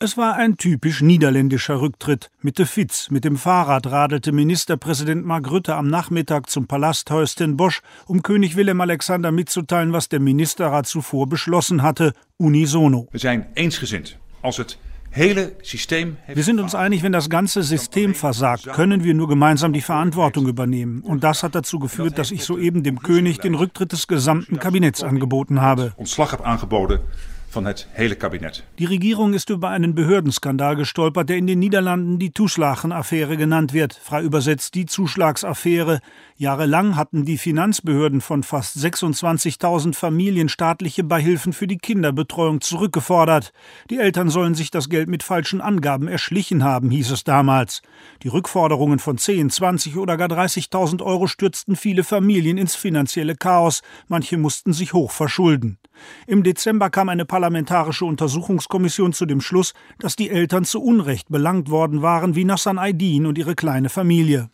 Es war ein typisch niederländischer Rücktritt. Mitte Fitz, mit dem Fahrrad radelte Ministerpräsident Mark Rutte am Nachmittag zum Palasthuis ten Bosch, um König Willem-Alexander mitzuteilen, was der Ministerrat zuvor beschlossen hatte, unisono. Wir zijn eensgezind. Als het hele System Wir sind uns einig, wenn das ganze System versagt, können wir nur gemeinsam die Verantwortung übernehmen. Und das hat dazu geführt, dass ich soeben dem König den Rücktritt des gesamten Kabinetts angeboten habe. Ontslag heb aangeboden van het hele kabinet. Die Regierung ist über einen Behördenskandal gestolpert, der in den Niederlanden die Toeslagen-Affäre genannt wird, frei übersetzt die Zuschlagsaffäre. Jahrelang hatten die Finanzbehörden von fast 26.000 Familien staatliche Beihilfen für die Kinderbetreuung zurückgefordert. Die Eltern sollen sich das Geld mit falschen Angaben erschlichen haben, hieß es damals. Die Rückforderungen von 10, 20 oder gar 30.000 Euro stürzten viele Familien ins finanzielle Chaos. Manche mussten sich hoch verschulden. Im Dezember kam eine parlamentarische Untersuchungskommission zu dem Schluss, dass die Eltern zu Unrecht belangt worden waren, wie Nassan Aydin und ihre kleine Familie.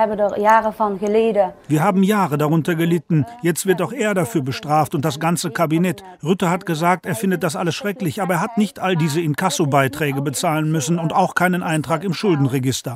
Wir haben Jahre darunter gelitten. Jetzt wird auch er dafür bestraft und das ganze Kabinett. Rutte hat gesagt, er findet das alles schrecklich, aber er hat nicht all diese Inkassobeiträge bezahlen müssen und auch keinen Eintrag im Schuldenregister.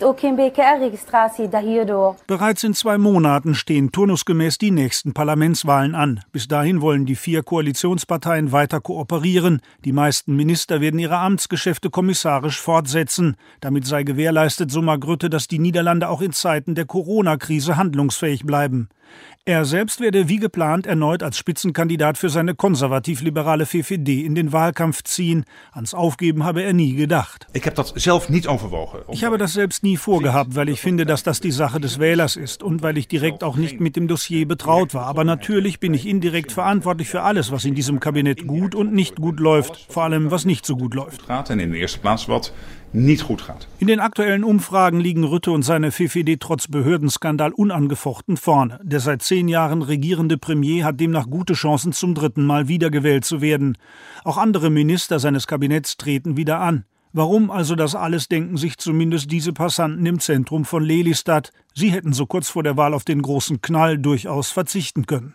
Bereits in 2 Monaten stehen turnusgemäß die nächsten Parlamentswahlen an. Bis dahin wollen die 4 Koalitionsparteien weiter kooperieren. Die meisten Minister werden ihre Amtsgeschäfte kommissarisch fortsetzen. Damit sei gewährleistet, so Mark Rutte, dass die Niederlande auch in Zeiten der Corona-Krise handlungsfähig bleiben. Er selbst werde wie geplant erneut als Spitzenkandidat für seine konservativ-liberale VVD in den Wahlkampf ziehen. Ans Aufgeben habe er nie gedacht. Ich habe das selbst nicht overwogen. Ich habe das selbst nie vorgehabt, weil ich finde, dass das die Sache des Wählers ist und weil ich direkt auch nicht mit dem Dossier betraut war. Aber natürlich bin ich indirekt verantwortlich für alles, was in diesem Kabinett gut und nicht gut läuft. Vor allem, was nicht so gut läuft. En in de eerste plaats wat nicht gut gaat. In den aktuellen Umfragen liegen Rutte und seine VVD trotz Behördenskandal unangefochten vorne. Der seit 10 Jahren regierende Premier hat demnach gute Chancen, zum 3. Mal wiedergewählt zu werden. Auch andere Minister seines Kabinetts treten wieder an. Warum also das alles, denken sich zumindest diese Passanten im Zentrum von Lelystad. Sie hätten so kurz vor der Wahl auf den großen Knall durchaus verzichten können.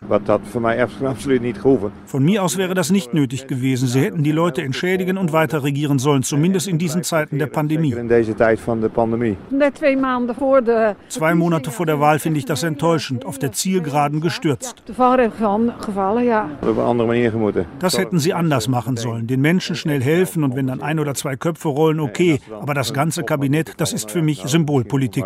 Von mir aus wäre das nicht nötig gewesen. Sie hätten die Leute entschädigen und weiter regieren sollen, zumindest in diesen Zeiten der Pandemie. 2 Monate vor der Wahl finde ich das enttäuschend, auf der Zielgeraden gestürzt. Das hätten sie anders machen sollen, den Menschen schnell helfen und wenn dann 1 oder 2 Köpfe rollen, okay. Aber das ganze Kabinett, das ist für mich Symbolpolitik.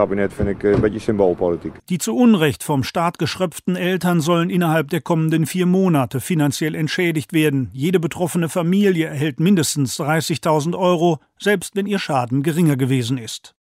Die zu Unrecht vom Staat geschröpften Eltern sollen innerhalb der kommenden 4 Monate finanziell entschädigt werden. Jede betroffene Familie erhält mindestens 30.000 Euro, selbst wenn ihr Schaden geringer gewesen ist.